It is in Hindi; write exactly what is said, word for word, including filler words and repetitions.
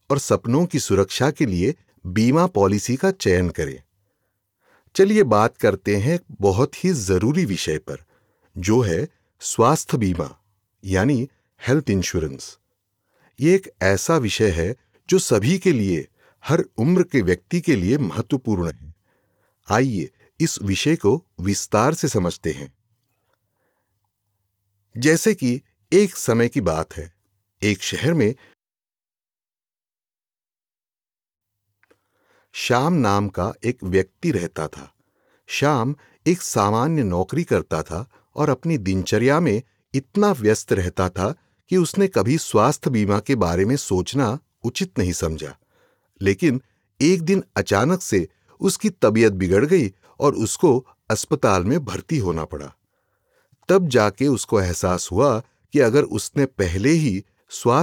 और सपनों की सुरक्षा के लिए बीमा पॉलिसी का चयन करें। चलिए बात करते हैं एक बहुत ही जरूरी विषय पर, जो है स्वास्थ्य बीमा यानी हेल्थ इंश्योरेंस। ये एक ऐसा विषय है जो सभी के लिए, हर उम्र के व्यक्ति के लिए महत्वपूर्ण है। आइए इस विषय को विस्तार से समझते हैं। जैसे कि एक समय की बात है, एक शहर में श्याम नाम का एक व्यक्ति रहता था। श्याम एक सामान्य नौकरी करता था और अपनी दिनचर्या में इतना व्यस्त रहता था कि उसने कभी स्वास्थ्य बीमा के बारे में सोचना उचित नहीं समझा। लेकिन एक दिन अचानक से उसकी तबीयत बिगड़ गई और उसको अस्पताल में भर्ती होना पड़ा। तब जाके उसको एहसास हुआ कि अगर उसने पहले ही स्वास्थ्य